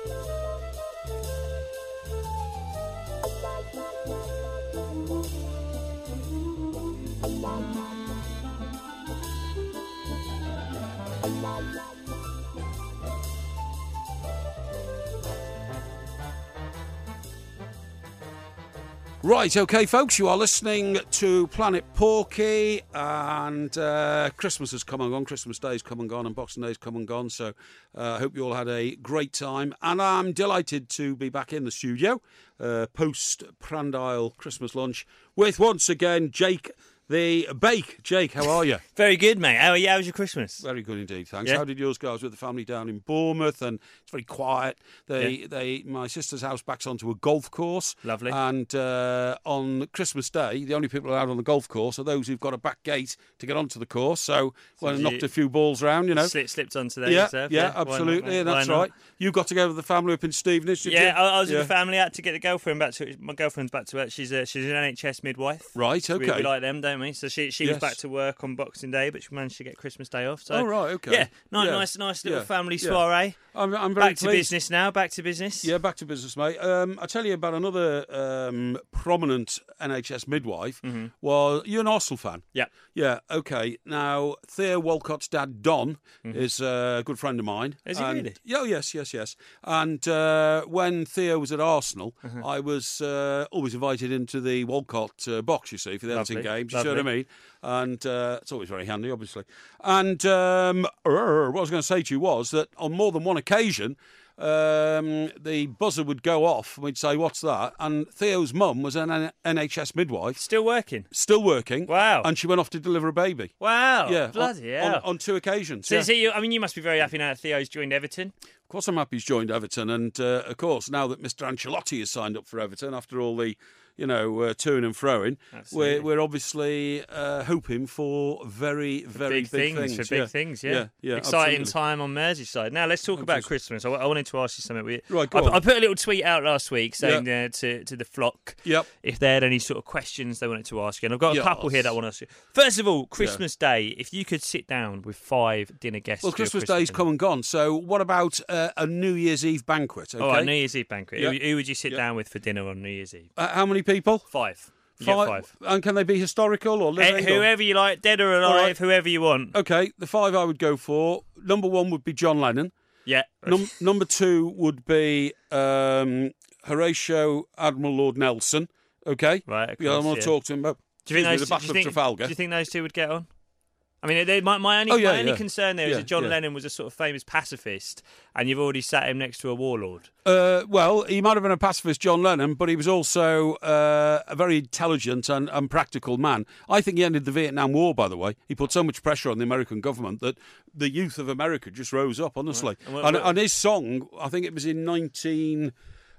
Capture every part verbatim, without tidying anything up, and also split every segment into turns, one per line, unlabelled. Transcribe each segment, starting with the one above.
Right, OK, folks, you are listening to Planet Porky, and uh, Christmas has come and gone, Christmas Day's come and gone, and Boxing Day's come and gone, so I uh, hope you all had a great time, and I'm delighted to be back in the studio, uh, post-Prandile Christmas lunch, with, once again, Jake the Bake. Jake, how are you?
Very good, mate. How are you? How was your Christmas?
Very good indeed, thanks.
Yeah.
How did yours go? I was with the family down in Bournemouth, and it's very quiet. They,
Yeah.
they, my sister's house backs onto a golf course.
Lovely.
And uh, on Christmas Day, the only people allowed on the golf course are those who've got a back gate to get onto the course. So,
So
well, I
you-
knocked a few balls round, you know.
Slip, slipped onto there
yeah,
yourself.
yeah,
Why not,
absolutely,
mate?
and
Why
that's
not?
right. You got together with the family up in Stevenage, did
Yeah,
you?
I, I was
Yeah.
with the family. I had to get the girlfriend back to my girlfriend's back to work. She's a, she's an N H S midwife.
Right,
So we,
okay.
we like them, don't we? So she she was
Yes.
back to work on Boxing Day, but she managed to get Christmas Day off. So
Oh, right, okay.
Yeah, nice,
Yeah.
nice, nice little
Yeah.
family
Yeah.
soiree.
I'm, I'm very
Back to
pleased.
business now. Back to business.
Yeah, back to business, mate. Um, I tell you about another um, prominent N H S midwife.
Mm-hmm.
Well, you're an Arsenal fan.
Yeah.
Yeah, okay. Now, Theo Walcott's dad, Don, is a good friend of mine.
Mm-hmm. Is he
and,
really?
Yeah, oh, yes, yes, yes. And uh, when Theo was at Arsenal,
Uh-huh.
I was uh, always invited into the Walcott uh, box, you see, for the Everton
Lovely,
games. You see what I
lovely.
mean? And uh, it's always very handy, obviously. And um, what I was going to say to you was that on more than one occasion, um, the buzzer would go off and we'd say, what's that? And Theo's mum was an N H S midwife,
Still working.
still working.
Wow.
And she went off to deliver a baby.
Wow.
Yeah,
Bloody
on,
hell.
on, on two occasions.
so,
yeah.
so you, I mean, you must be very happy now that Theo's joined Everton.
Of course, I'm happy he's joined Everton, and uh, of course, now that Mister Ancelotti has signed up for Everton after all the, you know, uh, toing and froing,
Absolutely.
we're, we're obviously uh, hoping for very, very
big,
big,
things, for big
yeah.
things, yeah.
yeah, yeah,
Exciting
absolutely.
time on Merseyside. Now let's talk about
Absolutely.
Christmas. I, I wanted to ask you something. We,
Right, go
I,
on.
I put a little tweet out last week saying uh, to to the flock
Yep.
if they had any sort of questions they wanted to ask you. And I've got a
Yes.
couple here that I want to ask you. First of all, Christmas Day. If you could sit down with five dinner guests,
Well,
for your
Christmas Day's
dinner.
come and gone, so what about uh, a New Year's Eve banquet? Okay?
Oh, a New Year's Eve banquet.
Yeah.
Who, who would you sit
Yeah.
down with for dinner on New Year's Eve?
Uh, how many people?
Five. You get five.
And can they be historical or
Eh,
living? or-
whoever you like, dead or alive,
All right.
whoever you want.
Okay, the five I would go for. Number one would be John Lennon.
Yeah.
Num- number two would be um, Horatio Admiral Lord Nelson. Okay,
Right, of
yeah, I
course,
want
yeah.
to talk to him about
Do you think
excuse me,
those
the
two,
Battle
do you
of
think,
Trafalgar.
Do you think those two would get on? I mean, they, my, my only,
Oh, yeah,
my only
yeah.
concern there is
Yeah,
that John
yeah.
Lennon was a sort of famous pacifist, and you've already sat him next to a warlord.
Uh, well, he might have been a pacifist, John Lennon, but he was also uh, a very intelligent and, and practical man. I think he ended the Vietnam War, by the way. He put so much pressure on the American government that the youth of America just rose up, honestly.
And what-
And,
what-
and his song, I think it was in nineteen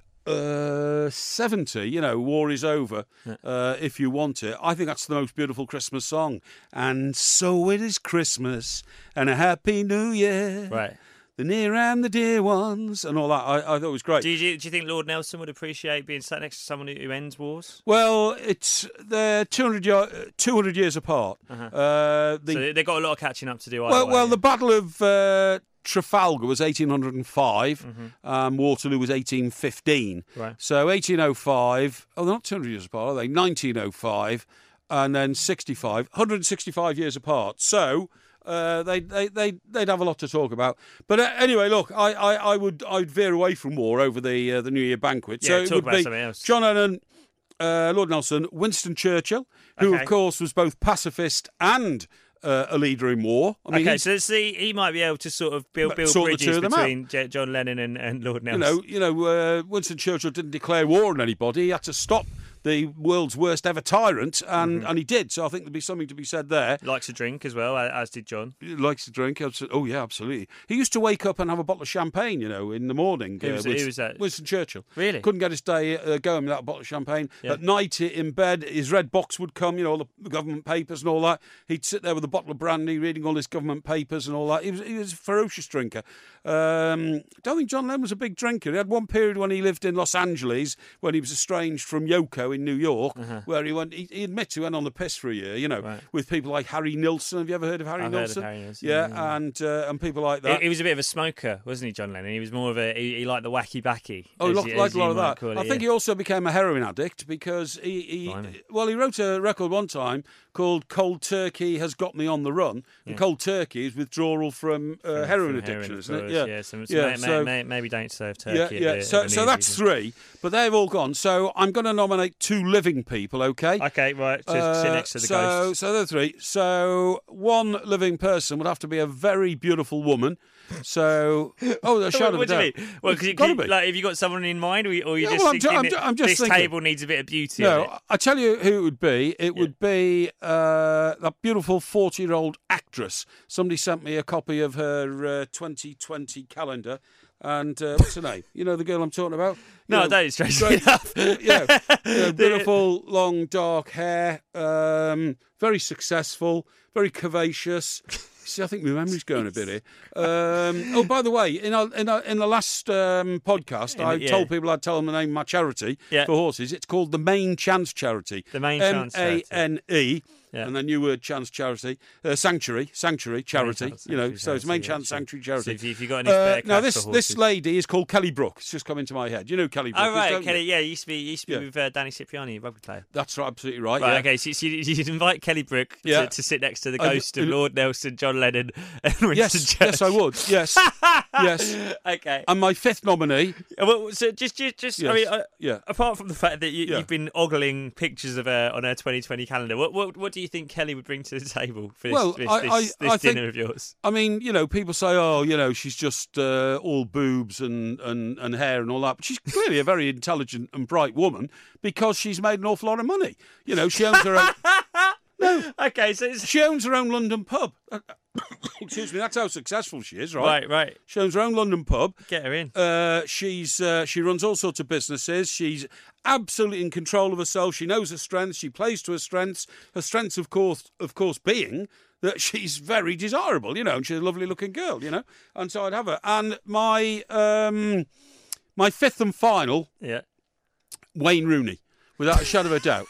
seventy, you know, war is over, uh, if you want it. I think that's the most beautiful Christmas song. And so it is Christmas and a happy new year.
Right.
The near and the dear ones and all that. I, I thought it was great.
Do you, do you think Lord Nelson would appreciate being sat next to someone who who ends wars?
Well, it's they're two hundred, yo- two hundred years apart. Uh-huh. Uh, the,
So they- they've got a lot of catching up to do. Either
well,
way,
well,
yeah.
the Battle of uh, Trafalgar was eighteen oh five.
Mm-hmm.
Um, Waterloo was eighteen fifteen.
Right.
So eighteen oh five. Oh, they're not two hundred years apart, are they? nineteen oh five, and then sixty-five. one hundred sixty-five years apart. So. Uh, they they they they'd have a lot to talk about, but uh, anyway, look, I, I, I would I'd veer away from war over the uh, the New Year banquet.
Yeah,
so it
talk
would
about
be
something else.
John Lennon, uh, Lord Nelson, Winston Churchill, who
Okay.
of course was both pacifist and uh, a leader in war. I mean,
Okay,
he's-
so see, he might be able to sort of build, build
Sort the
bridges
two of them
between J- John Lennon and, and Lord
you
Nelson.
know, you know, uh, Winston Churchill didn't declare war on anybody. He had to stop the world's worst ever tyrant, and,
Mm-hmm.
and he did. So I think there'd be something to be said there.
Likes to drink as well, as did John.
He likes to drink. abso- Oh yeah, absolutely. He used to wake up and have a bottle of champagne, you know, in the morning.
Who was- who
Winston,
was that?
Winston Churchill.
Really?
Couldn't get his day uh, going without a bottle of champagne.
Yeah.
At night, i- in bed, his red box would come, you know, all the government papers and all that. He'd sit there with a bottle of brandy, reading all his government papers and all that. He was, he was a ferocious drinker. Um, don't think John Lennon was a big drinker. He had one period when he lived in Los Angeles when he was estranged from Yoko in New York
Uh-huh.
where he went. He, he admits he went on the piss for a year. You know,
Right.
with people like Harry Nilsson. Have you ever heard of Harry
I've heard
Nilsson?
of Harry Nilsson.
Yeah,
yeah.
and uh, and people like that.
He, he was a bit of a smoker, wasn't he, John Lennon? He was more of a he, he liked the wacky backy.
Oh,
as
like,
you-
like
as
a lot
you
of
might
that.
call it,
I think
yeah.
he also became a heroin addict because he, he
Blimey.
well, he wrote a record one time called "Cold Turkey Has Got Me on the Run," and
Yeah.
Cold Turkey is withdrawal from, uh,
From-
heroin
from
addiction,
of
isn't it?
course,
Yeah,
yeah. So, so
yeah.
may,
so
may, maybe don't serve turkey.
yeah,
at
yeah.
the-
So,
at the
so
news
that's
meeting.
three, but they've all gone. So I'm going to nominate two living people. Okay.
Okay, right. To
Uh,
sit next to the
so,
ghost.
so there are three. So one living person would have to be a very beautiful woman. So, oh, the shadow
What
of a
do you
doubt.
mean? Well, because
Gotta be.
like, have you got someone in mind, or, or you
Yeah,
just
well, I'm ju-
thinking
I'm ju-
that
I'm just
this
thinking.
table needs a bit of beauty? on it?
No, I tell you who it would be. It would be uh, that beautiful forty-year-old actress. Somebody sent me a copy of her uh, twenty twenty calendar. And uh, what's her name? You know the girl I'm talking about? You
No,
know,
I don't. Strangely
great-
enough.
yeah, yeah, beautiful, long, dark hair, um, very successful, very curvaceous. See, I think my memory's going a bit here. Um, oh, by the way, in our, in, our, in the last um, podcast,
In
I
the- yeah.
told people I'd tell them the name of my charity
Yeah.
for horses. It's called the Main Chance Charity.
The Main Chance Charity.
M A N E.
Yeah.
And the new word, chance charity, uh, sanctuary, sanctuary, charity.
Chance
You know,
Sanctuary
so it's main
Charity,
chance
yeah,
sanctuary
So
charity.
if, you- if you got any
Uh,
spare
now
cash
this
for
this
horses.
lady is called Kelly Brook. It's just come into my head. You know who Kelly Brook
Oh
is,
right,
don't
Kelly.
you?
Yeah, he used to be used to be
Yeah.
with uh, Danny Cipriani, rugby player.
That's right, absolutely right.
Right,
yeah.
okay, so, so you, you'd invite Kelly Brook
Yeah.
to, to sit next to the
I-
ghost of
uh,
Lord Nelson, John Lennon, and Winston
Yes,
Churchill.
yes, I would. Yes, yes.
Okay.
And my fifth nominee.
Uh, Well, so just, just, just
Yes.
I mean, uh,
Yeah.
apart from the fact that you,
Yeah.
you've been ogling pictures of her on her twenty twenty calendar, what, what, what do you think Kelly would bring to the table for this,
Well,
this,
I-
this,
I-
this
I think-
dinner of yours?
I mean, you know, people say, oh, you know, she's just uh, all boobs and, and, and hair and all that. But she's clearly a very intelligent and bright woman because she's made an awful lot of money. You know, she owns her own,
Okay, so it's,
she owns her own London pub. Excuse me, that's how successful she is, right?
right, right,
She owns her own London pub.
get her in.
Uh, she's uh, she runs all sorts of businesses. She's absolutely in control of herself. She knows her strengths. She plays to her strengths. Her strengths, of course, of course, being that she's very desirable, you know, and she's a lovely looking girl, you know. And so I'd have her. And my um, my fifth and final,
Yeah.
Wayne Rooney, without a shadow of a doubt.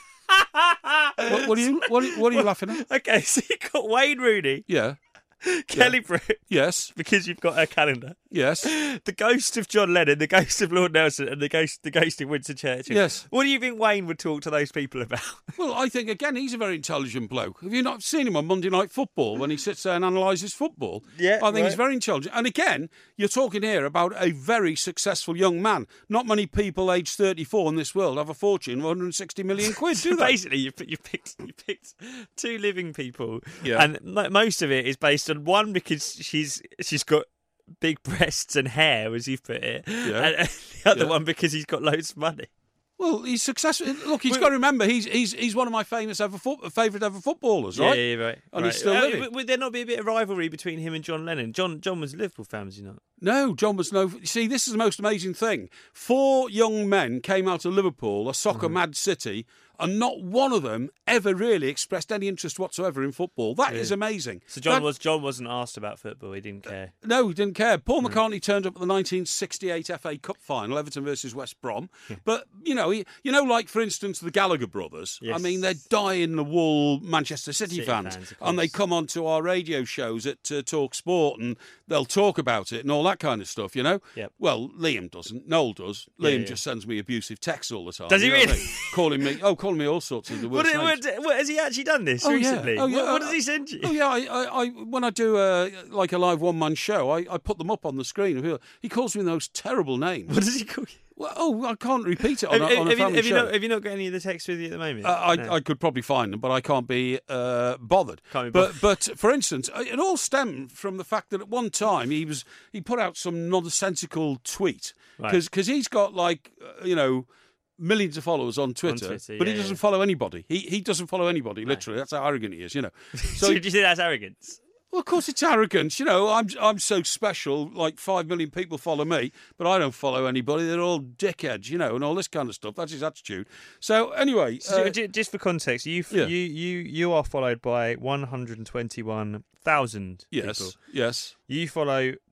what, what are you what are, what are you laughing at?
Okay, so you got Wayne Rooney,
Yeah.
Kelly Brook,
Yes.
because you've got her calendar.
Yes.
The ghost of John Lennon, the ghost of Lord Nelson, and the ghost, the ghost of Winston Churchill.
Yes.
What do you think Wayne would talk to those people about?
Well, I think, again, he's a very intelligent bloke. Have you not seen him on Monday Night Football when he sits there and analyses football?
Yeah,
I think he's
right.
very intelligent. And again, you're talking here about a very successful young man. Not many people aged thirty-four in this world have a fortune of one hundred sixty million quid, do they?
Basically, you you picked you picked two living people,
Yeah.
and mo- most of it is based on one because she's she's got big breasts and hair, as you've put it,
Yeah.
and, and the other
Yeah.
one because he's got loads of money.
Well, he's successful. Look, he's
Well-
got to remember, he's he's he's one of my famous ever fo- favourite ever footballers, right?
Yeah, yeah, right.
And
right.
he's still
Uh,
living.
w- Would there not be a bit of rivalry between him and John Lennon? John John was a Liverpool fan, was he not?
No, John was no. See, this is the most amazing thing. Four young men came out of Liverpool, a soccer
Mm-hmm.
mad city, and not one of them ever really expressed any interest whatsoever in football. That is amazing.
So John
That-
was John wasn't asked about football. He didn't care.
No, he didn't care. Paul
Mm.
McCartney turned up at the nineteen sixty-eight F A Cup final, Everton versus West Brom. But you know, he, you know, like for instance, the Gallagher brothers. I
Yes.
mean, they're dying-the-wool Manchester City,
City
fans,
fans, of
and they
course.
come onto our radio shows at uh, Talk Sport, and they'll talk about it and all that kind of stuff. You know.
Yep.
Well, Liam doesn't. Noel does.
Yeah,
Liam
yeah.
just sends me abusive texts all the time.
Does he
you know what I
really?
mean? Calling me, oh, calling me all sorts of the
What,
worst
what,
names.
what, has he actually done this
Oh, yeah.
recently?
Oh, yeah.
What, what
Uh,
does he send you?
Oh yeah, I, I, I when I do uh, like a live one man show, I, I put them up on the screen. and people- He calls me those terrible names.
What does he call you?
Well, oh, I can't repeat it on,
Have,
a, on a
have you,
family
have, you
show.
not, have you not got any of the texts with you at the moment?
Uh, I,
No.
I could probably find them, but I can't be uh, bothered.
Can't be
but, but for instance, uh, it all stemmed from the fact that at one time he was he put out some nonsensical tweet
Right.
because he's got like uh, you know millions of followers on Twitter,
Twitter,
but he
yeah,
doesn't
yeah.
follow anybody. He he doesn't follow anybody. Literally, that's how arrogant he is. You know.
So,
So
do you think that's arrogance?
well, of course, it's arrogance. You know, I'm I'm so special. Like five million people follow me, but I don't follow anybody. They're all dickheads, you know, and all this kind of stuff. That's his attitude. So anyway,
So,
uh,
ju- just for context, you
yeah.
you you you are followed by one hundred twenty-one thousand
yes,
people.
yes,
You follow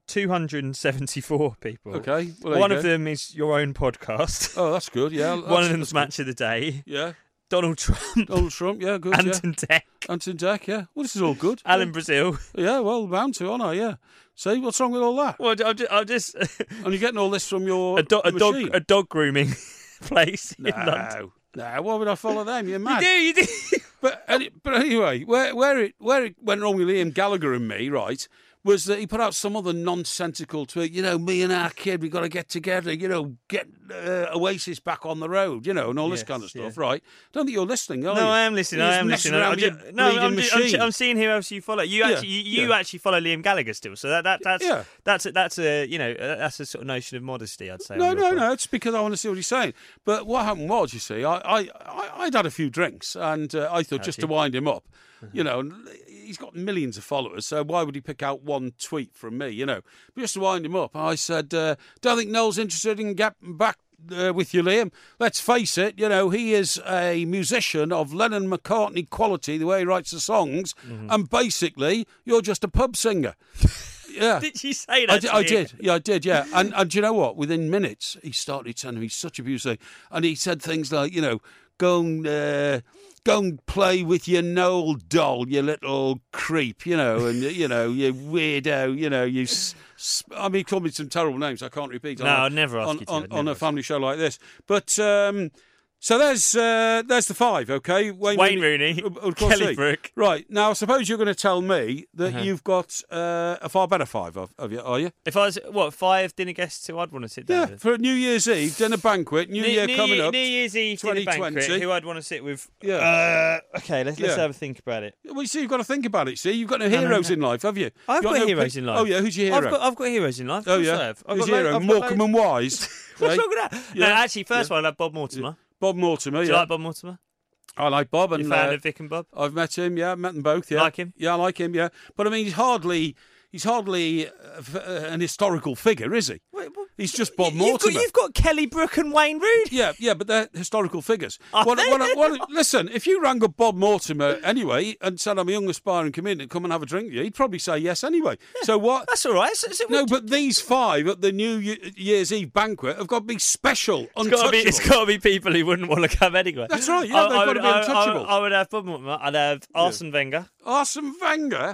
two hundred seventy-four people.
Okay. Well, there
One
you
of
go.
them is your own podcast.
Oh, that's good. Yeah.
One
that's-
of them's
that's
Match of the Day.
good. Yeah.
Donald Trump.
Donald Trump. Yeah. Good.
Anton Deck.
Yeah. Anton Deck. Yeah. Well, this is all good.
Alan Brazil.
Yeah. Well, bound to, aren't I? Yeah. See, what's wrong with all that?
Well, I'm just, I'm just
And you're getting all this from your
a, do- a dog
machine.
a dog grooming place in London.
No, no. Why would I follow them? You're mad.
You do, you do.
But any, but anyway, where where it where it went wrong with Liam Gallagher and me, right, was that he put out some other nonsensical tweet. You know, me and our kid, we got to get together. You know, get uh, Oasis back on the road. You know, and all this
Yes,
kind of stuff,
yeah.
right? Don't think you're listening, are
No,
you?
I am listening.
You're
I
just
am
messing
listening.
around
I'm
with
just,
your
no, I'm,
bleeding
just, I'm,
machine.
I'm seeing who else you follow. You
Yeah,
actually, you, you
yeah.
actually follow Liam Gallagher still. So that, that that's
Yeah.
that's a, that's a you know uh, that's a sort of notion of modesty, I'd say.
No,
on your
no,
part.
no. It's because I want to see what he's saying. But what happened was, you see, I, I, I I'd had a few drinks, and uh, I thought
Had
just
you?
to wind him up, you know, and he's got millions of followers, so why would he pick out one tweet from me, you know? But just to wind him up, I said, uh, "Don't think Noel's interested in getting back uh, with you, Liam. Let's face it, you know, he is a musician of Lennon McCartney quality, the way he writes the songs,
Mm-hmm.
and basically, you're just a pub singer." Yeah.
Did you say that?
I did,
to
I
me?
did, yeah, I did, yeah. And, and do you know what? Within minutes, he started telling me such abusive, and he said things like, you know, go and uh, go and play with your Noel doll, you little creep, you know, and you know, you weirdo, you know, you. S- s- I mean, he called me some terrible names I can't repeat.
No,
on a-
I'd never ask
on,
you to,
on,
I'd
on
never
a
ask
family show like this. But um, so there's uh, there's the five, okay? Wayne,
Wayne Rooney,
of- of course
Kelly
he.
Brook.
Right now, I suppose you're going to tell me that
Uh-huh.
you've got uh, a far better five of, of you, are you?
If I was what five dinner guests who I'd want to sit down
Yeah,
with.
for a New Year's Eve dinner banquet, New,
New,
Year
New
coming
Year-
up.
New Year's Eve dinner
twenty twenty.
banquet. Who I'd want to sit with?
Yeah.
Uh, okay, let's let's
Yeah.
have a think about it.
Well, you see, you've got to think about it. See, you've got no
no,
heroes
no.
in life, have you?
I've
You've
got
no
heroes
pic-
in life.
Oh yeah, who's your hero?
I've got I've got heroes in life.
oh
Of course I
yeah,
have. I've
who's
got
your
lo-
hero?
I've got
Morecambe
lo-
and Wise.
What's
eh?
wrong with that? No,
Yeah.
actually, first one I'd have Bob Mortimer.
Bob Mortimer.
Do
Yeah,
you like Bob Mortimer?
I like Bob, and
You a fan
uh,
of Vic and Bob?
I've met him. Yeah, met them both. Yeah,
Like him?
Yeah, I like him. Yeah, but I mean, he's hardly he's hardly uh, f- uh, an historical figure, is he?
Wait, what?
He's just Bob
You- you've got,
Mortimer.
you've got Kelly Brook and Wayne Rooney.
Yeah, yeah, but they're historical figures.
Are
What,
they?
what, what, listen, if you rang up Bob Mortimer anyway and said, "I'm a young aspiring comedian, come and have a drink with you," he'd probably say yes anyway. So what?
That's all right. So, so
No, but these five at the New Ye- Year's Eve banquet have got to be special,
it's got to be,
untouchable.
it's got to be people who wouldn't want to come anyway.
That's right, yeah, they've got
would,
to be
I,
untouchable.
I, I would have Bob Mortimer. I'd have Arsene Wenger.
Arsene Wenger.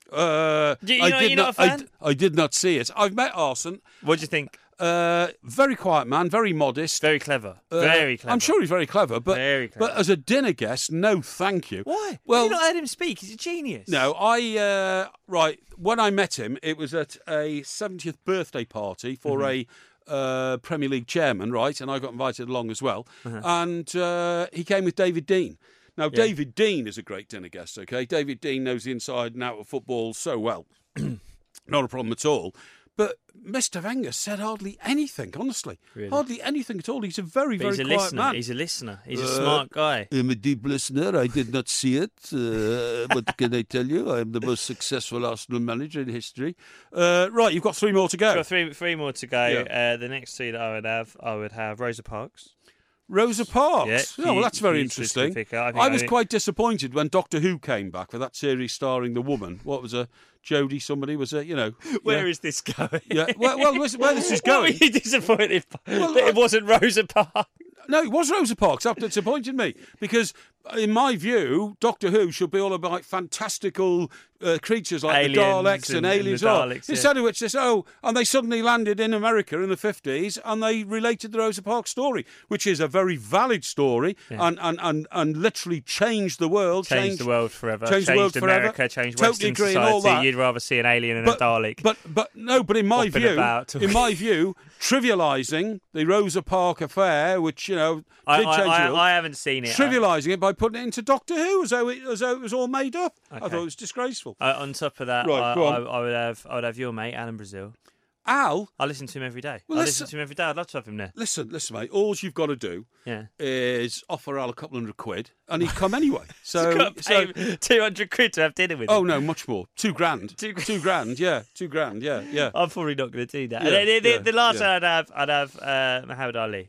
Uh,
Do you
I
know
did
you're
not.
not a
I
fan?
d- I, did not see it. I've met Arsene.
What do you think?
Uh, very quiet man, very modest.
Very clever.
Uh,
Very clever.
I'm sure he's very clever, but
Very clever.
but as a dinner guest, no, thank you.
Why?
Well,
Have you not heard him speak? He's a genius.
No, I uh, right when I met him, it was at a seventieth birthday party for
Mm-hmm.
a uh, Premier League chairman, right? And I got invited along as well.
Uh-huh.
And uh, he came with David Dean. Now, David Dean is a great dinner guest. Okay, David Dean knows the inside and out of football so well, not a problem at all. But Mister Wenger said hardly anything, honestly.
Really?
Hardly anything at all. He's a very,
But
very
he's a
quiet
listener.
man.
He's a listener. He's a
Uh,
smart guy.
I'm a deep listener. I did not see it. Uh, what can I tell you? I'm the most successful Arsenal manager in history. Uh, right, you've got three more to go.
Got three, three more to go.
Yeah.
Uh, the next two that I would have, I would have Rosa Parks.
Rosa Parks.
Yeah,
oh, well, that's very
huge political
interesting.
figure. I
I,
think I
was
think-
quite disappointed when Doctor Who came back with that series starring the woman. What was a Jodie? Somebody was a you know.
Where
yeah.
is this going?
Yeah. Well, well, where where this is
What were
going?
you disappointed
Well,
that
I-
it wasn't Rosa Parks?
No, it was Rosa Parks. That disappointed me because, in my view, Doctor Who should be all about fantastical uh, creatures like
Aliens
the Daleks and,
and- and
aliens.
the
are.
Daleks, yeah.
Instead of which, they say, oh, and they suddenly landed in America in the fifties and they related the Rosa Parks story, which is a very valid story and, and, and, and literally changed the world.
Changed the world forever.
Changed the world
America.
forever.
Changed
Totally
Western
agree and all
society.
that.
You'd rather see an alien and
But,
a Dalek.
but but no, but in my
Hopping
view,
about.
in my view, trivialising the Rosa Parks affair, which you know
I,
did
I,
change
I,
the world,
I haven't seen it.
trivialising it by putting it into Doctor Who as though it, as though it was all made up. I
Okay.
thought it was disgraceful.
Uh, on top of that,
Right,
I,
go
I,
on.
I would have I would have your mate Alan Brazil.
Al,
I listen to him every day.
Well,
I
listen-
listen to him every day. I'd love to have him there.
listen, listen, mate. All you've got to do
Yeah.
is offer Al a couple hundred quid, and he'd come anyway. So,
Got to
so
pay him two hundred quid to have dinner with
oh
him.
no, much more. Two grand.
Two grand.
Two grand. Yeah, two grand. Yeah, yeah.
I'm probably not going to do that.
Yeah,
And the, the,
yeah,
the last
yeah.
one I'd have, I'd have uh, Muhammad Ali.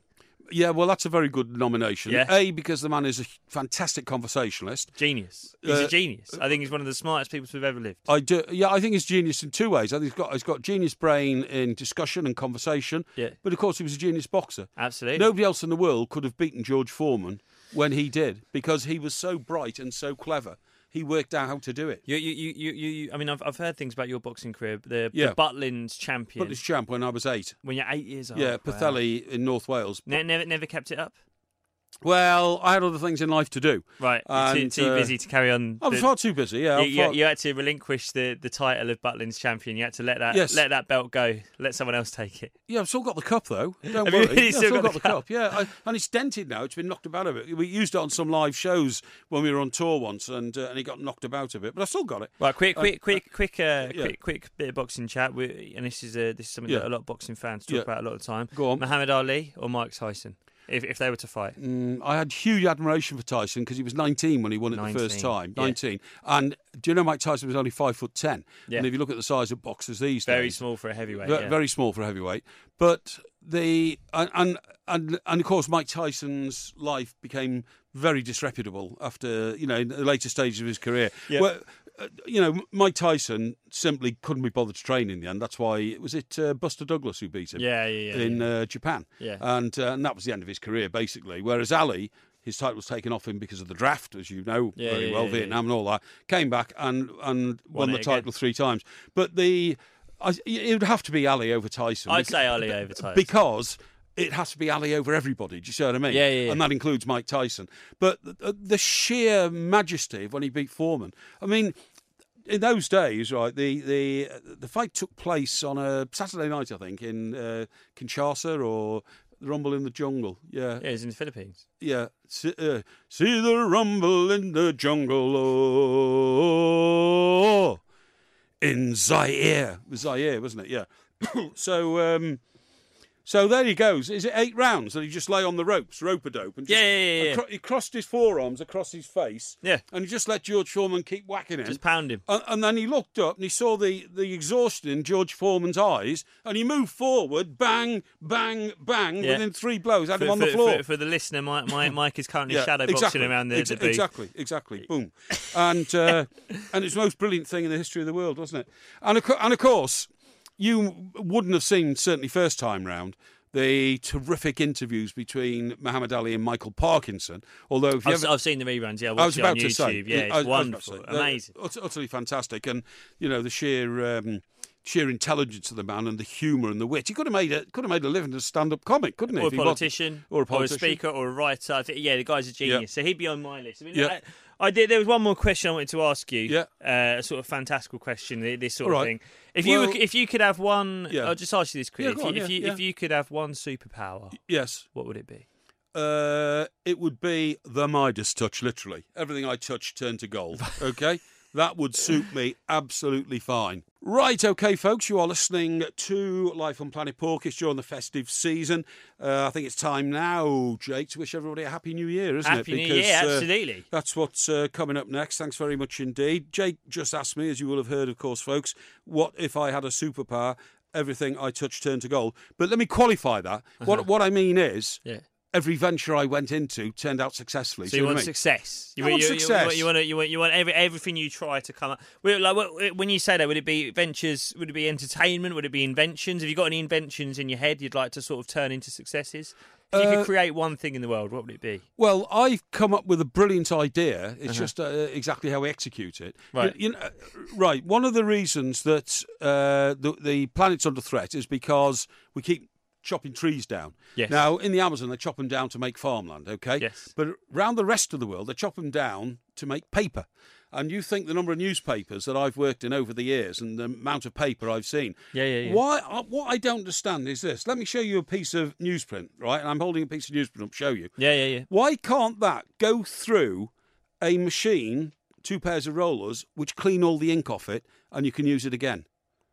Yeah, well, that's a very good nomination.
Yeah.
A, because the man is a fantastic conversationalist.
Genius. He's
Uh,
a genius. I think he's one of the smartest people who've ever lived.
I do. Yeah, I think he's genius in two ways. I think he's got he's got genius brain in discussion and conversation.
Yeah.
But of course, he was a genius boxer.
Absolutely.
Nobody else in the world could have beaten George Foreman when he did, because he was so bright and so clever. He worked out how to do it.
You, you, you, you, you, I mean, I've, I've heard things about your boxing career. The,
Yeah.
the Butlins champion.
But this champ when I was eight.
When you're eight years old.
Yeah,
Wow.
Pathelli in North Wales.
Ne- never, never kept it up.
Well, I had other things in life to do.
Right, you're too,
And,
too
uh,
busy to carry on.
I was
the-
far too busy. Yeah,
you,
I'm
you,
far-
you had to relinquish the, the title of Butlins champion. You had to let that
Yes.
let that belt go. Let someone else take it.
Yeah, I've still got the cup though. Don't
Have you
worry.
really
Yeah, I've
still
still
got
got,
the
the cup. Yeah, I, and it's dented now. It's been knocked about a bit. We used it on some live shows when we were on tour once, and uh, and it got knocked about a bit. But I still got it.
Right, quick,
Uh,
quick, quick, quick, uh,
yeah.
quick, quick bit of boxing chat. We, and this is uh, this is something
Yeah.
that a lot of boxing fans talk
Yeah.
about a lot of the time.
Go on.
Muhammad Ali or Mike Tyson, if if they were to fight.
Mm, I had huge admiration for Tyson because he was nineteen when he won it the first
nineteen,
time.
yeah.
nineteen. And do you know Mike Tyson was only five foot ten?
Yeah.
And if you look at the size of boxers these
Very
days,
small for a heavyweight.
ve-
yeah.
very small for a heavyweight. But the and, and and and of course Mike Tyson's life became very disreputable after, you know, in the later stages of his career.
Yeah.
Well, uh, you know, Mike Tyson simply couldn't be bothered to train in the end. That's why was it uh, Buster Douglas who beat him
Yeah, yeah, yeah.
in
yeah.
uh, Japan.
Yeah.
And uh, and that was the end of his career basically. Whereas Ali, his title was taken off him because of the draft, as you know
Yeah,
very
yeah,
well,
yeah,
Vietnam and all that. Came back and and
Won
won,
it
the title
again.
three times. But the I, it would have to be Ali over Tyson.
I'd
beca-
say Ali over Tyson.
because it has to be Ali over everybody. Do you see what I mean?
Yeah, yeah, yeah.
And that includes Mike Tyson. But the, the sheer majesty of when he beat Foreman. I mean, in those days, right, the the the fight took place on a Saturday night, I think, in uh, Kinshasa or the Rumble in the Jungle. Yeah,
Yeah, he's in the Philippines.
yeah. See, uh, see the rumble in the jungle, oh, in Zaire. It was Zaire, wasn't it? Yeah. so, um, so there he goes. Is it eight rounds that he just lay on the ropes, rope-a-dope, and just,
Yeah, yeah, yeah, yeah.
acro- he crossed his forearms across his face,
Yeah.
and he just let George Foreman keep whacking him.
Just pound him.
And, and then he looked up and he saw the, the exhaustion in George Foreman's eyes, and he moved forward, bang, bang, bang,
Yeah.
within three blows, had
For,
him on
for,
the floor.
for, for the listener, Mike, Mike, Mike is currently
Yeah,
shadow boxing around the,
Ex-
the booth.
Exactly, exactly. Boom. And uh, and it's the most brilliant thing in the history of the world, wasn't it? And of, co- and of course, you wouldn't have seen, certainly first time round, the terrific interviews between Muhammad Ali and Michael Parkinson. Although, if you
I've,
ever,
I've seen the reruns. Yeah, I
I
watched
was
it
about
on
to
YouTube.
say,
yeah,
I-
it's
I was about to
wonderful,
say, they're
amazing.
ut- utterly fantastic, and you know the sheer um, sheer intelligence of the man and the humour and the wit. He could have made a could have made a living as a stand-up comic, couldn't he?
Or a
if he was-
politician,
or a politician.
speaker, or a writer. I think, yeah, the guy's a genius. So he'd be on my list. I mean,
Yeah.
I, I did. There was one more question I wanted to ask you.
Yeah.
uh, a sort of fantastical question. This sort
All
of
right.
thing. If you
Well-
were, if you could have one,
Yeah.
I'll just ask you this quickly.
Yeah,
if
go
you,
on,
if
yeah,
you
yeah.
if you could have one superpower,
Yes.
what would it be?
Uh, it would be the Midas touch, literally. Everything I touch turned to gold. Okay? That would suit me absolutely fine. Right, okay, folks, you are listening to Life on Planet Porkish during the festive season. Uh, I think it's time now, Jake, to wish everybody a Happy New Year, isn't
Happy
it?
New Year,
uh,
absolutely.
that's what's uh, coming up next. Thanks very much indeed. Jake just asked me, as you will have heard, of course, folks, what if I had a superpower? Everything I touch turned to gold. But let me qualify that. What what I mean is,
Yeah.
every venture I went into turned out successfully.
So
See
you
what I
want
mean?
success. You,
I want
you,
success.
You, want, you want you want you want every, everything you try to come up. Well, like what- when you say that, would it be ventures? Would it be entertainment? Would it be inventions? Have you got any inventions in your head you'd like to sort of turn into successes? If you
Uh,
could create one thing in the world, what would it be?
Well, I've come up with a brilliant idea. It's just uh, exactly how we execute it.
Right.
You, you know, right. One of the reasons that uh, the, the planet's under threat is because we keep chopping trees down.
Yes.
Now, in the Amazon, they chop them down to make farmland, okay?
Yes.
But around the rest of the world, they chop them down to make paper. And you think the number of newspapers that I've worked in over the years and the amount of paper I've seen.
Yeah, yeah, yeah.
Why? uh, What I don't understand is this. Let me show you a piece of newsprint, right? And I'm holding a piece of newsprint up to show you.
Yeah, yeah, yeah.
Why can't that go through a machine, two pairs of rollers, which clean all the ink off it, and you can use it again?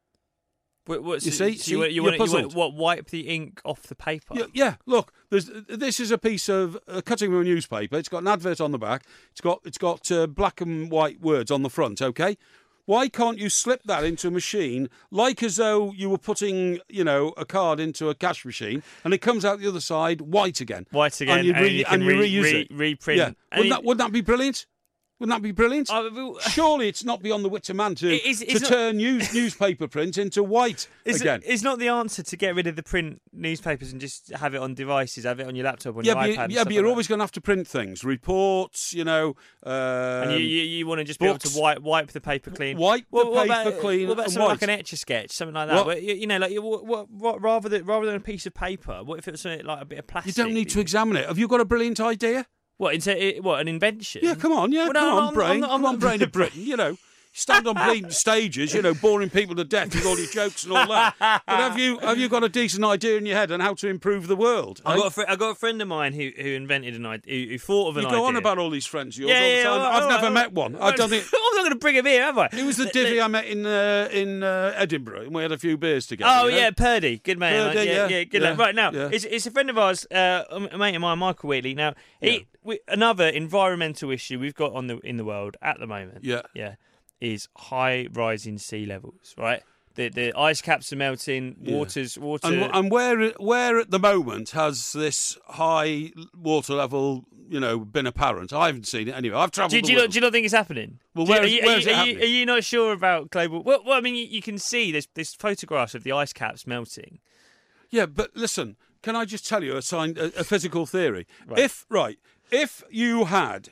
What, what,
You
so,
see?
so
See?
you, want, you,
You're
want, you want
puzzled.
what? Wipe the ink off the paper.
Yeah, yeah. Look, there's, this is a piece of uh, cutting from a newspaper. It's got an advert on the back. It's got it's got uh, black and white words on the front. Okay, Why can't you slip that into a machine, like as though you were putting, you know, a card into a cash machine, and it comes out the other side white again,
white again,
and you,
and
re-
you can
and you
re-
reuse
re-
it,
reprint.
Yeah,
And
wouldn't
you-
that wouldn't that be brilliant? Wouldn't that be brilliant?
Oh, well,
Surely it's not beyond the wit of man to,
It is-
to
it's not-
turn news, newspaper print into white
Is
again.
It, it's not the answer to get rid of the print newspapers and just have it on devices, have it on your laptop, on
yeah,
your
but,
iPad.
you-
and
yeah,
stuff
but you're
like
always going to have to print things, reports, you know. Um,
that. And you, you, you want to just be able
books.
to wipe wipe the paper clean.
Wipe the
What- what
paper
about,
clean
What about
and
something
white.
like an etch a sketch, something like that?
What?
Where, you, you know, like you, what, what, what, rather than rather than a piece of paper, what if it was something like a bit of
You
plastic?
don't need to examine it. Have you got a brilliant idea?
What? Into, what? An invention?
Yeah, come on, yeah,
Well, no,
come
I'm-
on, brain,
I'm not- I'm
come on,
not-
brain of Britain. You know, stand on bleeding stages, you know, boring people to death with all your jokes and all that. But have you have you got a decent idea in your head on how to improve the world?
I
eh?
got a fr- I got a friend of mine who who invented an idea, who, who thought of an
You
idea.
go on about all these friends of yours
Yeah,
all the
yeah,
time.
all right,
I've
all
never
right,
met one. I don't think.
I'm not going to bring him here, have I?
Who was the
Let-
divvy
let-
I met in uh, in uh, Edinburgh, and we had a few beers together?
Oh
you know?
yeah, Purdy, good man.
Purdy,
like, yeah,
yeah,
yeah, good
yeah,
lad. Right now,
yeah.
it's it's a friend of ours, uh, a mate of mine, Michael Wheatley. Now, he,
Yeah.
we, another environmental issue we've got on the in the world at the moment.
Yeah.
yeah, is high rising sea levels. Right, the the ice caps are melting.
Yeah.
Waters, water.
And, and where where at the moment has this high water level, you know, been apparent? I haven't seen it anyway. I've travelled
do,
the
do, you not,
world.
do you not think it's happening?
Well,
Do you-
where
are
is-
you,
where
are
is
you,
it
are, you,
happening?
are you not sure about global? Well, well I mean, you, you can see there's there's photographs of the ice caps melting.
Yeah, but listen, can I just tell you a, sign, a, a physical theory?
Right.
If right, if you had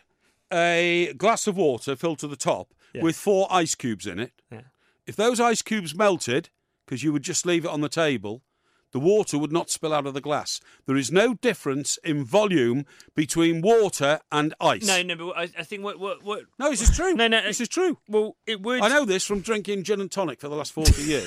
a glass of water filled to the top
Yeah.
with four ice cubes in it,
Yeah.
if those ice cubes melted, because you would just leave it on the table, the water would not spill out of the glass. There is no difference in volume between water and ice.
No, no, but I, I think what what what.
No, this is true.
No, no,
this is true.
Well, it would.
I know this from drinking gin and tonic for the last forty years.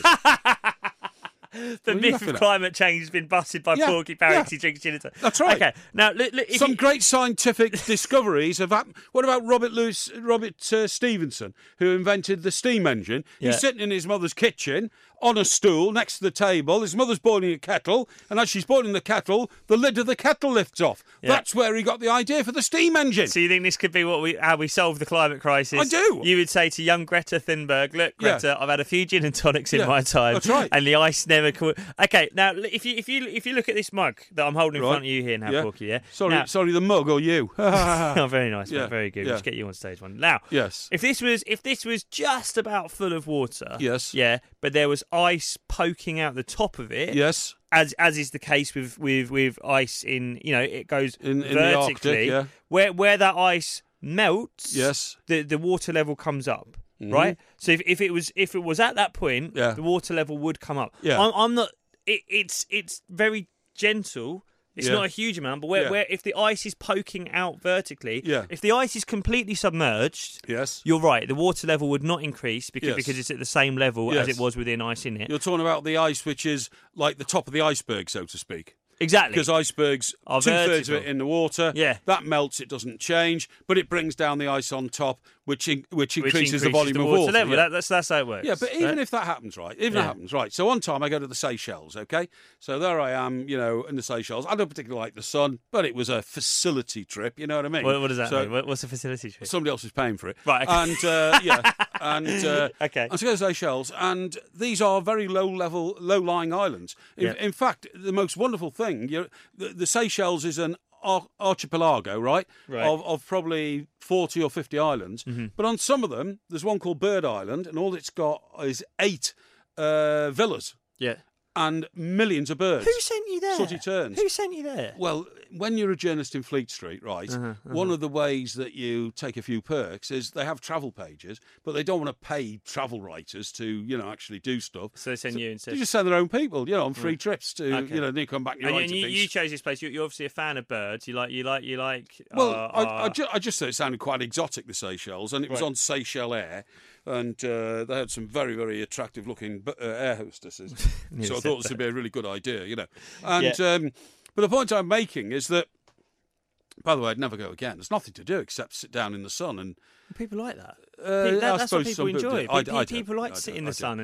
The
What are you
myth
laughing
of
at?
climate change has been busted by
Yeah,
Porky Parrot
yeah.
'cause he drinks gin and tonic.
That's right.
Okay, now look, look, if
Some
you-
great scientific discoveries have happened. What about Robert Louis, Robert uh, Stevenson, who invented the steam engine?
Yeah.
He's sitting in his mother's kitchen on a stool next to the table. His mother's boiling a kettle, and as she's boiling the kettle, the lid of the kettle lifts off.
Yeah.
That's where he got the idea for the steam engine.
So you think this could be what we how we solve the climate crisis?
I do.
You would say to young Greta Thunberg, "Look,
Yeah.
Greta, I've had a few gin and tonics in
Yeah,
my time,
that's right.
and the ice never could." Okay, now if you if you if you look at this mug that I'm holding in
Right.
front of you here now,
Yeah.
Porky, yeah.
Sorry,
Now-
sorry, the mug or you?
oh, very nice,
Yeah,
mate, very good.
yeah.
Let's get you on stage one now.
Yes.
If this was if this was just about full of water,
Yes.
yeah, but there was ice poking out the top of it,
Yes.
as as is the case with, with, with ice in, you know, it goes
In- in the
vertically.
Arctic, yeah.
Where where that ice melts,
Yes.
the the water level comes up, right? So if, if it was if it was at that point,
Yeah.
the water level would come up.
Yeah.
I'm, I'm not. It, it's it's very gentle. It's
Yeah.
not a huge amount, but where,
Yeah.
where if the ice is poking out vertically,
Yeah.
if the ice is completely submerged,
Yes.
you're right. The water level would not increase because
Yes.
because it's at the same level as
Yes.
it was within ice in it.
You're talking about the ice, which is like the top of the iceberg, so to speak.
Exactly.
Because icebergs,
Are
two thirds of
vertical.
it in the water.
Yeah.
That melts, it doesn't change, but it brings down the ice on top, which in, which,
Which
increases, the volume
the
of
water
water.
level.
Yeah.
That, that's that's how it works.
Yeah, but even
right?
if that happens, right? Even if
Yeah.
that happens, right? So one time I go to the Seychelles, okay? So there I am, you know, in the Seychelles. I don't particularly like the sun, but it was a facility trip, you know what I mean?
what, what does that
so
mean? What, what's the facility trip?
Somebody else is paying for it.
Right, okay.
And, uh, yeah. And, uh,
Okay.
and so go to Seychelles, and these are very low-level, low-lying islands. In,
Yeah.
in fact, the most wonderful thing, you're, the, the Seychelles is an ar- archipelago, right?
Right.
Of, of probably forty or fifty islands.
Mm-hmm.
But on some of them, there's one called Bird Island, and all it's got is eight uh, villas
Yeah.
and millions of birds.
Who sent you there?
Sooty terns.
Who sent you there?
Well, when you're a journalist in Fleet Street, right,
Uh-huh,
one of the ways that you take a few perks is they have travel pages, but they don't want to pay travel writers to, you know, actually do stuff.
So they send you instead.
They just send their own people, you know, on free trips to,
Okay.
you know, they come back and you
And,
write
and
a
you,
piece.
you chose this place. You, you're obviously a fan of birds. You like, you like, you like.
Well,
uh,
I, I,
uh,
ju- I just thought it sounded quite exotic, the Seychelles, and it was
Right.
on Seychelles Air, and uh, they had some very, very attractive-looking bu- uh, air hostesses.
You
so I
said
thought this
that.
would be a really good idea, you know. And
Yeah.
um, but the point I'm making is that, by the way, I'd never go again. There's nothing to do except sit down in the sun and.
people like that.
Uh,
Pe- that-
I
that's
suppose
what people
some
enjoy.
do. I-
Pe-
I don't.
people like
I
to sit
don't.
in
I
the
don't.
sun and. It,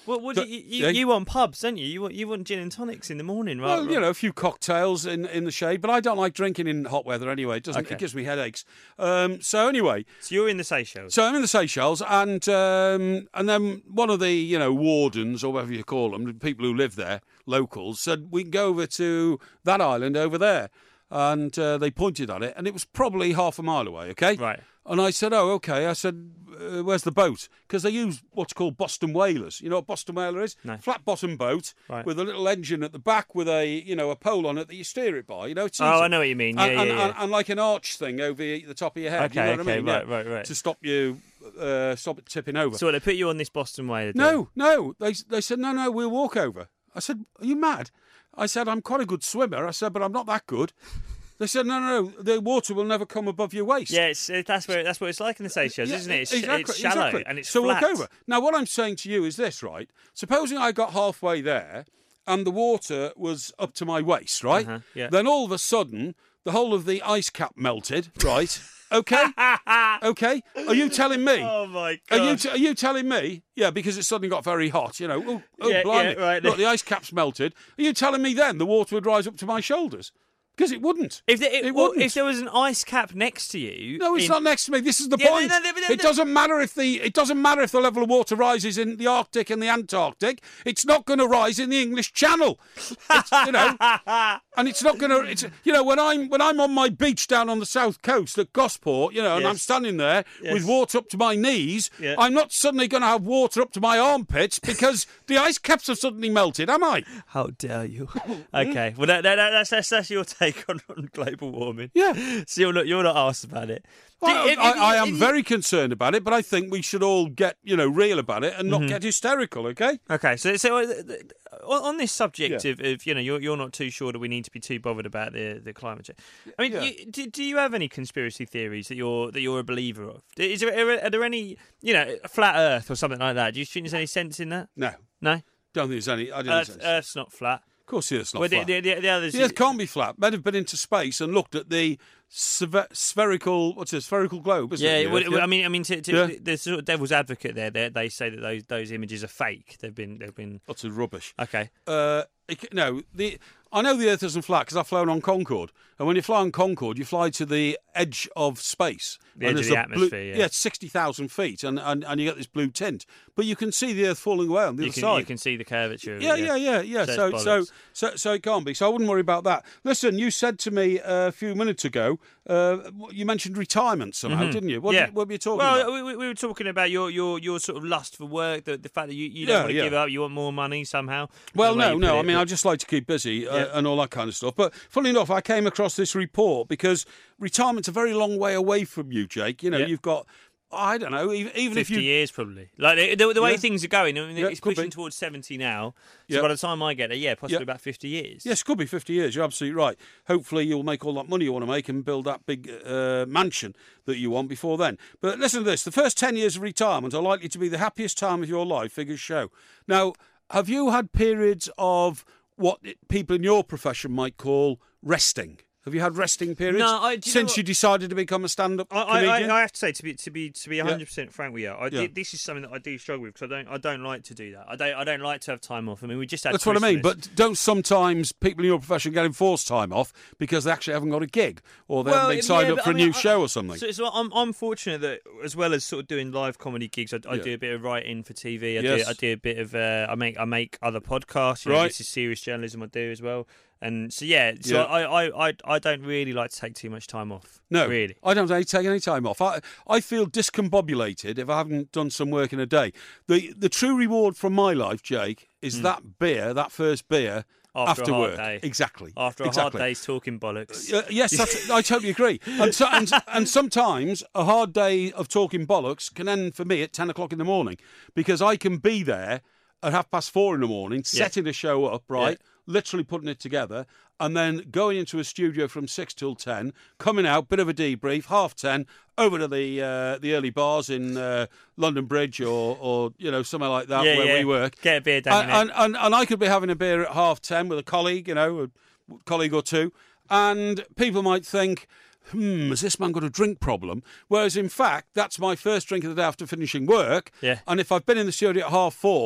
What, what
So-
do you, you,
yeah.
you want pubs, don't you? You want you want gin and tonics in the morning, right?
Well, you know, a few cocktails in, in the shade, but I don't like drinking in hot weather anyway. It doesn't.
Okay.
It gives me headaches. Um, so anyway,
So you're in the Seychelles.
so I'm in the Seychelles, and um, and then one of the you know wardens or whatever you call them, the people who live there, locals, said we can go over to that island over there, and uh, they pointed at it, and it was probably half a mile away. Okay,
Right.
And I said, oh, okay. I said, uh, where's the boat? Because they use what's called Boston whalers. You know what Boston whaler is?
No.
Flat bottom boat
Right.
with a little engine at the back with a you know a pole on it that you steer it by. You know, it's
Oh,
easy.
I know what you mean. Yeah,
and,
yeah,
and,
yeah.
and, and like an arch thing over the top of your head.
Okay,
you know what
okay,
I mean?
right,
Yeah.
right, right.
To stop you, uh, stop it tipping over.
So they put you on this Boston Whaler. do
no, no. They they said no, no. We'll walk over. I said, are you mad? I said, I'm quite a good swimmer. I said, but I'm not that good. They said, no, no, no. The water will never come above your waist.
Yeah, it's, it, that's where that's what it's like in the Seychelles,
Yeah,
isn't it? It's,
exactly,
it's shallow
exactly.
and it's
so
flat.
walk over. Now, what I'm saying to you is this, right? Supposing I got halfway there and the water was up to my waist, right?
Uh-huh, yeah.
Then all of a sudden, the whole of the ice cap melted, right? Okay, okay. Are you telling me?
Oh my
Are
god!
you t- are you telling me? Yeah, because it suddenly got very hot. You know, oh, oh
Yeah,
blimey!
yeah, right.
Look, the ice cap's melted. Are you telling me then the water would rise up to my shoulders? Because it wouldn't.
if, there, it,
it
well,
wouldn't.
if there was an ice cap next to you,
No, it's
in-
not next to me. This is the
Yeah,
point.
no, no, no, no,
It
no.
doesn't matter if the it doesn't matter if the level of water rises in the Arctic and the Antarctic. It's not going to rise in the English Channel. It's, you know, and it's not going to. It's you know when I'm when I'm on my beach down on the south coast at Gosport, you know, and
Yes.
I'm standing there
Yes.
with water up to my knees.
Yeah.
I'm not suddenly going to have water up to my armpits because the ice caps have suddenly melted, am I?
How dare you? Okay, well that, that, that's, that's that's your take on, on global warming.
Yeah.
So you're not you're not asked about it. Do-
I,
if- if-
I, I
if
am
you-
very concerned about it, but I think we should all get, you know, real about it and
Mm-hmm.
not get hysterical, okay?
Okay, so so uh, th- th- on on this subject
Yeah.
of, of you know you're you're not too sure that we need to be too bothered about the, the climate change. I mean,
Yeah.
you, do, do you have any conspiracy theories that you're that you're a believer of? Is there are, are there any you know a flat Earth or something like that? Do you think there's any sense in that?
No,
No,
don't think there's any. I don't
Earth,
think there's
Earth's not flat.
Of course, the Earth's not
Well, the,
flat.
the, the, the others.
The Earth can't be flat. Men have been into space and looked at the sver- spherical, what's it, spherical globe, isn't
Yeah,
it? the
well,
Earth,
well, I mean, I mean, to, to,
Yeah.
the sort of devil's advocate there, they, they say that those those images are fake. They've been they've been
Lots of rubbish.
okay.
Uh, it, no, the I know the Earth isn't flat because I've flown on Concorde, and when you fly on Concorde, you fly to the edge of space.
The
and
edge of
there's
the
a blue-
atmosphere, yeah.
yeah, it's sixty thousand feet, and, and and you get this blue tint, but you can see the Earth falling away on the
You
other
can
side.
you can see the curvature. Of
Yeah,
it,
yeah, yeah, yeah.
So
So,
it's
so,
bollocks.
so, so it can't be. So I wouldn't worry about that. Listen, you said to me uh, a few minutes ago, uh, you mentioned retirement somehow, didn't you? What,
Mm-hmm. yeah.
what were you talking
well,
about?
we, we we were talking about your, your, your sort of lust for work, the, the fact that you, you don't
Yeah,
want to
yeah.
give up, you want more money somehow.
Well,
the way
no,
you
no.
put
I
it,
mean,
but-
I just like to keep busy uh,
Yeah.
and all that kind of stuff. But funnily enough, I came across this report because retirement's a very long way away from you, Jake. You know,
Yeah.
you've got, I don't know, even, even if
fifty
you.
years probably. Like the, the, the way
Yeah.
things are going, I mean,
Yeah,
it's
could
pushing
be.
towards seventy now. So
Yeah.
by the time I get there, yeah, possibly
Yeah.
about fifty years.
Yes, could be fifty years. You're absolutely right. Hopefully, you'll make all that money you want to make and build that big uh, mansion that you want before then. But listen to this: the first ten years of retirement are likely to be the happiest time of your life. Figures show. Now, have you had periods of what people in your profession might call resting? Have you had resting periods
No, I- do you know
since
what-
you decided to become a stand-up
I, I,
comedian?
I, I have to say to be to be to be one hundred percent frank with you, I,
Yeah.
this is something that I do struggle with because I don't I don't like to do that. I don't I don't like to have time off. I mean, we just had
That's what I mean.
Christmas.
But don't sometimes people in your profession get enforced time off because they actually haven't got a gig or they
Well,
haven't been signed
yeah,
up
but
for
I
a
mean,
new
I-
show or something?
So, so I'm I'm fortunate that as well as sort of doing live comedy gigs, I, I
Yeah.
do a bit of writing for T V. I do
Yes.
I do a bit of uh, I make I make other podcasts. You know,
Right.
This is serious journalism I do as well. And so yeah, so
Yeah.
I, I, I, I don't really like to take too much time off.
No,
really.
I don't take any time off. I I feel discombobulated if I haven't done some work in a day. The the true reward from my life, Jake, is that beer, that first beer
Hmm. After a hard
work.
day.
Exactly.
After a
exactly.
hard day's talking bollocks.
Uh, yes, that's, I totally agree. And, so, and, and sometimes a hard day of talking bollocks can end for me at ten o'clock in the morning because I can be there at half past four in the morning, setting a show up, right, literally putting it together, and then going into a studio from six till ten, coming out, bit of a debrief, half ten, over to the uh, the early bars in uh, London Bridge or, or you know somewhere like that
Yeah,
where
yeah.
we work.
Get a beer down
And,
your
and, and, and I could be having a beer at half ten with a colleague, you know, a colleague or two, and people might think, hmm, has this man got a drink problem? Whereas, in fact, that's my first drink of the day after finishing work.
Yeah.
And if I've been in the studio at half four,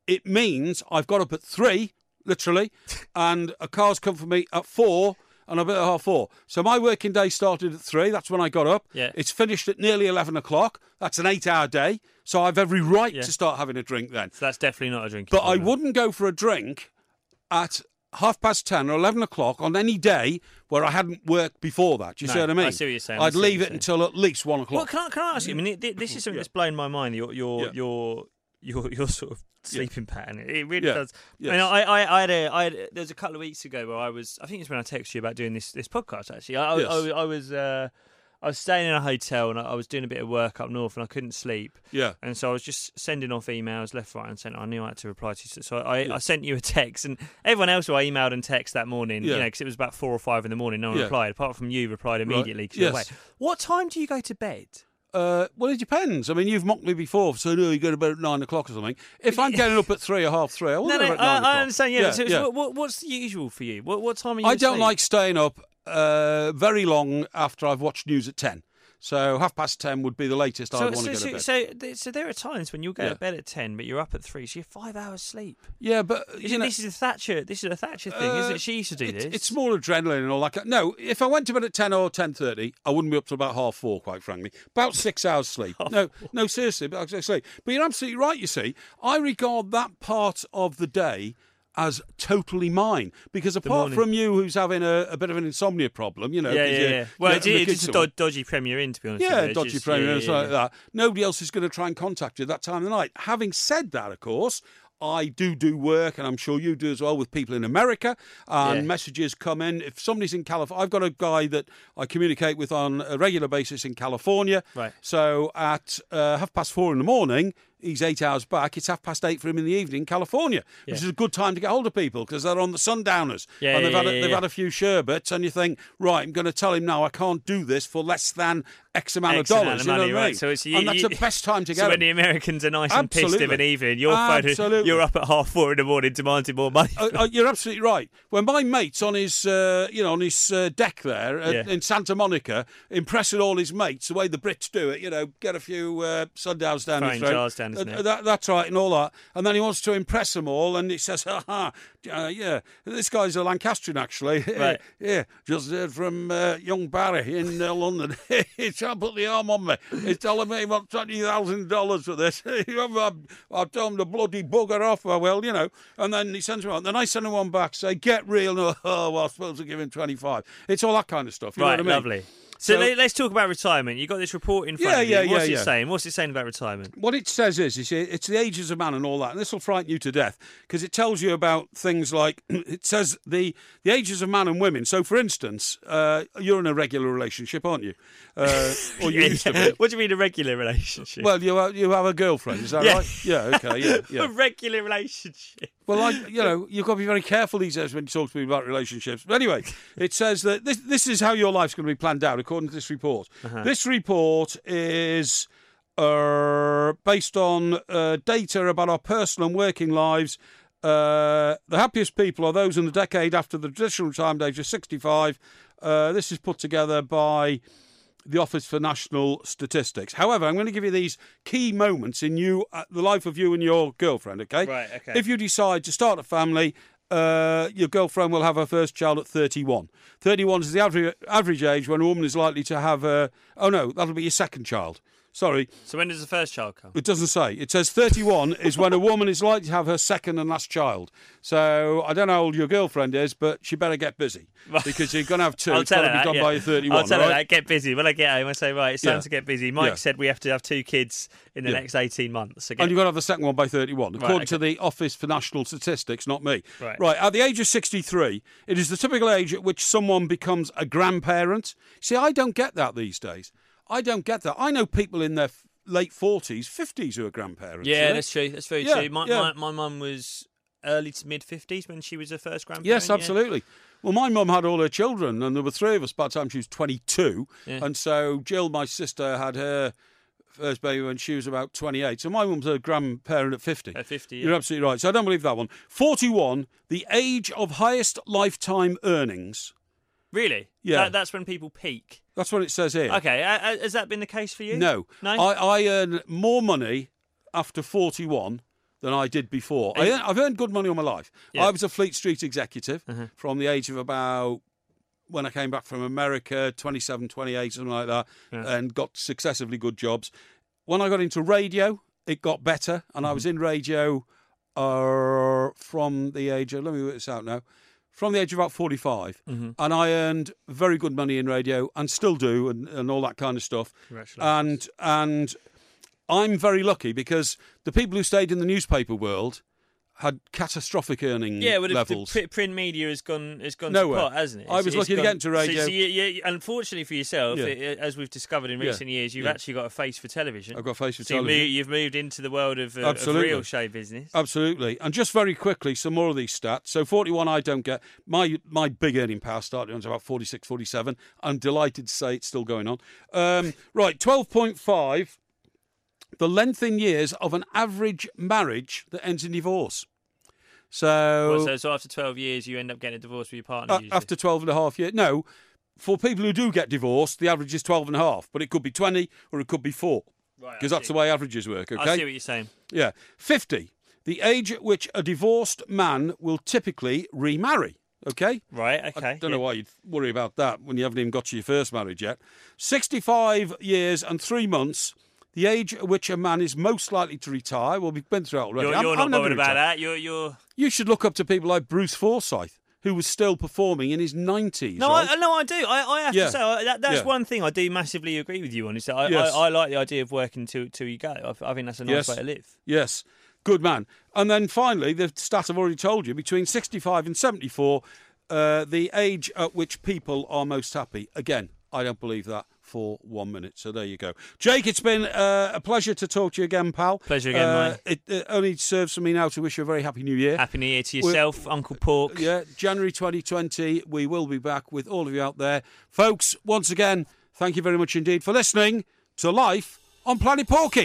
it means I've got up at three, literally, and a car's come for me at four, and I'm at half four. So my working day started at three. That's when I got up.
Yeah.
It's finished at nearly eleven o'clock. That's an eight-hour day. So I've every right
Yeah.
to start having a drink then.
So that's definitely not a drink.
But I wouldn't go for a drink at half past ten or eleven o'clock on any day where I hadn't worked before that. Do you
No,
see what I mean?
I see what you're saying. I
I'd
see what
leave
you're
it
saying.
until at least one o'clock.
Well, can I, can I ask you? I mean, it, this is something
Yeah.
that's blown my mind. Your your
Yeah.
your your your sort of sleeping pattern. It really
Yeah.
does.
Yes.
I mean, I, I, I had a, I had, there was a couple of weeks ago where I was. I think it's when I texted you about doing this this podcast. Actually, I,
Yes.
I, I, I was. Uh, I was staying in a hotel and I I was doing a bit of work up north and I couldn't sleep.
Yeah.
And so I was just sending off emails left, right, and centre. I knew I had to reply to you. So I,
Yeah.
I sent you a text, and everyone else who I emailed and texted that morning,
Yeah.
you know, because it was about four or five in the morning, no one
Yeah.
replied, apart from you replied immediately because you're
Yes.
away. What time do you go to bed?
Uh, well, it depends. I mean, you've mocked me before, so no, you go to bed at nine o'clock or something. If I'm getting up at three or half three, I will
No,
go
no,
at nine o'clock.
I, I understand. Yeah,
yeah,
but so,
yeah.
so what, what's the usual for you? What, what time are you?
I don't
asleep?
like staying up uh, very long after I've watched news at ten. So half past ten would be the latest
So,
I'd want
so,
to go
so,
to bed.
so, th- so there are times when you'll go
Yeah.
to bed at ten, but you're up at three, so you're five hours sleep.
yeah, but
Isn't,
you know,
this is a Thatcher. This is a Thatcher thing,
Uh,
isn't it? She used to do
it's,
this.
it's more adrenaline and all that. No, if I went to bed at ten or ten thirty, I wouldn't be up till about half four. Quite frankly, about six hours sleep. no, no, seriously, but sleep. But you're absolutely right. You see, I regard that part of the day as totally mine, because apart
morning.
from you, who's having a, a bit of an insomnia problem, you know,
yeah,
'cause
yeah,
you-
yeah. Well,
you
it's,
let the
it's
kids
just a
to-
dod- dodgy Premier Inn, to be honest. with
Yeah,
you. It's
dodgy
just-
Premier
yeah,
and
yeah,
stuff like
yeah.
that. Nobody else is going to try and contact you at that time of the night. Having said that, of course, I do do work, and I'm sure you do as well, with people in America, and
Yeah.
messages come in. If somebody's in California, I've got a guy that I communicate with on a regular basis in California.
Right.
So at uh, half past four in the morning, he's eight hours back. It's half past eight for him in the evening in California,
Yeah.
which is a good time to get hold of people because they're on the sundowners.
Yeah,
and they've,
yeah,
had, a,
yeah,
they've
yeah.
had a few sherbets, and you think, right, I'm going to tell him now I can't do this for less than X amount
X
of
amount
dollars.
of
you know
money,
what I
right.
mean?
So it's- you-
and that's
you-
the best time to
So
get
when
them.
the Americans are nice and pissed of an
Absolutely.
evening, you're phoning,
Absolutely.
you're up at half four in the morning demanding more money.
Uh, uh, you're absolutely right. When my mate's on his, uh, you know, on his uh, deck there at,
Yeah.
in Santa Monica, impressing all his mates the way the Brits do it, you know, get a few uh, sundowns down
Throwing
his throat.
jars down his
Uh,
neck.
that, that's right, and all that. And then he wants to impress them all, and he says, "Ha ha, uh, yeah, this guy's a Lancastrian actually.
Right.
yeah, just heard from uh, young Barry in uh, London. He's trying to put the arm on me. He's telling me he wants twenty thousand dollars for this. I've, I've told him to bloody bugger off. Well, you know. And then he sends me on. Then I send him one back, say, get real. No, oh, well, I'm supposed to give him twenty-five. It's all that kind of stuff. You
Right,
know what I mean?
lovely. So,
So-
let, let's talk about retirement. You got this report in front
Yeah,
of you.
yeah,
What's
yeah,
it
yeah.
saying? What's it saying about retirement?
What it says is, you see, it's the ages of man and all that, and this will frighten you to death because it tells you about things like it says the the ages of man and women. So, for instance, uh, you're in a regular relationship, aren't you? Uh, or you
Yeah,
used to
yeah.
be.
What do you mean a regular relationship?
Well, you have, you have a girlfriend, is that
Yeah.
right? Yeah. Okay. Yeah.
a
Yeah.
regular relationship.
Well, I, you know, you've got to be very careful these days when you talk to people about relationships. But anyway, it says that this this is how your life's going to be planned out according to this report.
Uh-huh.
This report is uh, based on uh, data about our personal and working lives. Uh, the happiest people are those in the decade after the traditional retirement age of sixty-five. Uh, this is put together by the Office for National Statistics. However, I'm going to give you these key moments in you, uh, the life of you and your girlfriend, okay?
Right, okay.
If you decide to start a family, uh, your girlfriend will have her first child at thirty-one. thirty-one is the average, average age when a woman is likely to have a... Oh, no, that'll be your second child. Sorry,
So when does the first child come?
it doesn't say. It says thirty-one is when a woman is likely to have her second and last child. So I don't know how old your girlfriend is, but she better get busy because you're going to have two.
I'll
It's
tell
got
her
to be
that,
done
yeah.
by your thirty-one.
I'll tell
all
her
right?
that. Get busy. When I get home, I say, right, it's time
Yeah.
to get busy. Mike
Yeah.
said we have to have two kids in the
Yeah.
next eighteen months. So get-
And you've got to have the second one by thirty-one, according
okay.
to the Office for National Statistics, not me.
Right.
Right, at the age of sixty-three, it is the typical age at which someone becomes a grandparent. See, I don't get that these days. I don't get that. I know people in their f- late forties, fifties who are grandparents.
yeah,
you know?
that's true. That's very
Yeah,
true. My,
yeah.
my, my mum was early to mid fifties when she was her first grandparent.
Yes,
yeah.
absolutely. Well, my mum had all her children, and there were three of us by the time she was twenty-two.
Yeah.
And so Jill, my sister, had her first baby when she was about twenty-eight. So my mum's a grandparent at fifty.
At fifty, yeah.
You're absolutely right. So I don't believe that one. forty-one, the age of highest lifetime earnings.
Really?
Yeah.
That, that's when people peak.
That's what it says here.
Okay, uh, uh, has that been the case for you?
No.
No?
I, I earn more money after forty-one than I did before. I, I've earned good money all my life.
Yeah.
I was a Fleet Street executive
Uh-huh.
from the age of about, when I came back from America, twenty-seven, twenty-eight, something like that,
Yeah.
and got successively good jobs. When I got into radio, it got better, and I was in radio uh, from the age of, let me work this out now, from the age of about forty-five,
Mm-hmm.
and I earned very good money in radio, and still do, and, and all that kind of stuff.
Congratulations.
And and I'm very lucky because the people who stayed in the newspaper world had catastrophic earning
Yeah, well, the, the
levels.
pr- print media has gone has gone
Nowhere.
to pot, hasn't it?
I was
It's-
lucky
it's
to
gone-
get into radio.
So, so you, you, unfortunately for yourself,
Yeah.
it, as we've discovered in
Yeah.
recent years, you've
Yeah.
actually got a face for television.
I've got a face for
so you
television.
move, you've moved into the world of, uh, of
Absolutely.
real show business.
Absolutely. And just very quickly, some more of these stats. So forty-one I don't get. My my big earning power started on about forty-six, forty-seven. I'm delighted to say it's still going on. Um, right, twelve point five. The length in years of an average marriage that ends in divorce. So,
Well, so, so after twelve years, you end up getting a divorce with your partner.
uh,
usually.
after twelve and a half years. No, for people who do get divorced, the average is twelve and a half. But it could be twenty or it could be four.
Right, I
Because that's
see.
the way averages work, okay?
I see what you're saying.
Yeah. fifty. The age at which a divorced man will typically remarry. Okay?
Right, okay.
I don't
yeah.
know why you'd worry about that when you haven't even got to your first marriage yet. sixty-five years and three months. The age at which a man is most likely to retire. Well, we've been through that already.
You're,
I'm-
you're
I'm
not
never
bothered
gonna
about
retire.
that. You're, you're...
You should look up to people like Bruce Forsyth, who was still performing in his nineties.
No,
right?
I, no, I do. I, I have
Yeah.
to say I, that, that's
Yeah.
one thing I do massively agree with you on. Is that I,
Yes.
I, I like the idea of working till till you go. I, I think that's a nice
Yes.
way to live.
Yes, good man. And then finally, the stat I've already told you, between sixty-five and seventy-four, uh, the age at which people are most happy. Again, I don't believe that for one minute. So there you go. Jake, it's been uh, a pleasure to talk to you again, pal.
Pleasure again,
uh,
mate.
It, it only serves for me now to wish you a very happy new year.
Happy New Year to
We're-
yourself, Uncle Pork.
Yeah, January twenty twenty, we will be back with all of you out there. Folks, once again, thank you very much indeed for listening to Life on Planet Porky.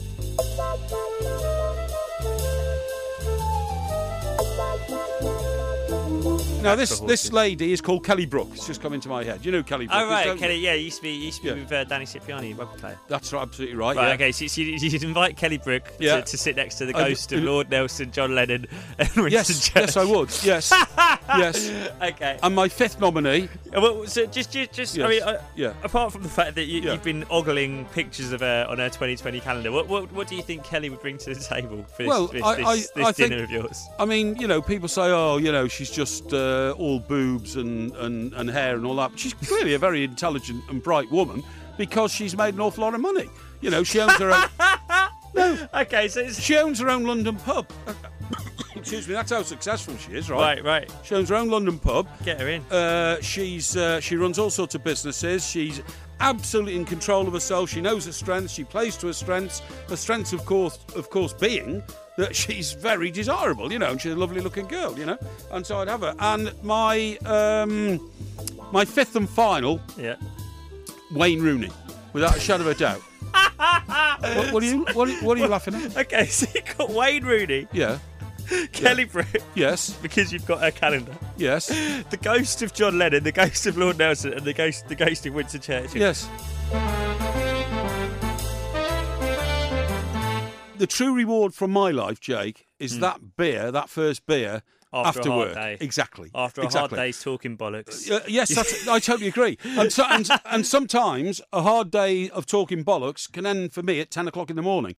Now, this,
for
this
horses.
lady is called Kelly Brook. It's just come into my head. You know Kelly Brook?
Oh right,
don't you?
Kelly. Yeah, he used to be he used to be
Yeah.
with uh, Danny Cipriani, rugby player.
That's right, absolutely right.
Right,
yeah.
okay, so, so you, you'd invite Kelly Brook
Yeah.
to, to sit next to the
I-
ghost of
uh,
Lord Nelson, John Lennon, and Winston
Yes,
Churchill.
yes, I would. Yes, yes.
Okay.
And my fifth nominee.
Uh, Well, so just, just, just I
Yes.
mean, uh,
Yeah.
apart from the fact that you,
Yeah.
you've been ogling pictures of her on her twenty twenty calendar, what, what, what do you think Kelly would bring to the table for this,
Well,
this,
I-
this,
I-
this
I think-
dinner of yours?
I mean, you know, people say, oh, you know, she's just uh, all boobs and, and, and hair and all that. But she's clearly a very intelligent and bright woman because she's made an awful lot of money. You know, she owns her own. No,
Okay, so it's
she owns her own London pub. Excuse me, that's how successful she is, right?
right, right.
She owns her own London pub.
Get her in.
Uh, she's uh, she runs all sorts of businesses. She's absolutely in control of herself. She knows her strengths. She plays to her strengths. Her strengths, of course, of course, being that she's very desirable. You know, and she's a lovely-looking girl. You know, and so I'd have her. And my um, my fifth and final,
Yeah.
Wayne Rooney, without a shadow of a doubt. what, what are you what are, what are you laughing at?
Okay, so you got Wayne Rooney,
Yeah.
Kelly Brook,
Yes.
because you've got her calendar.
Yes.
The ghost of John Lennon, the ghost of Lord Nelson, and the ghost, the ghost of Winston Churchill.
Yes. The true reward from my life, Jake, is that beer, that first beer
After a
after
hard
work.
day.
Exactly.
After a
exactly.
hard day's talking bollocks.
Uh, yes, that's, I totally agree. And, so, and, and sometimes a hard day of talking bollocks can end for me at ten o'clock in the morning.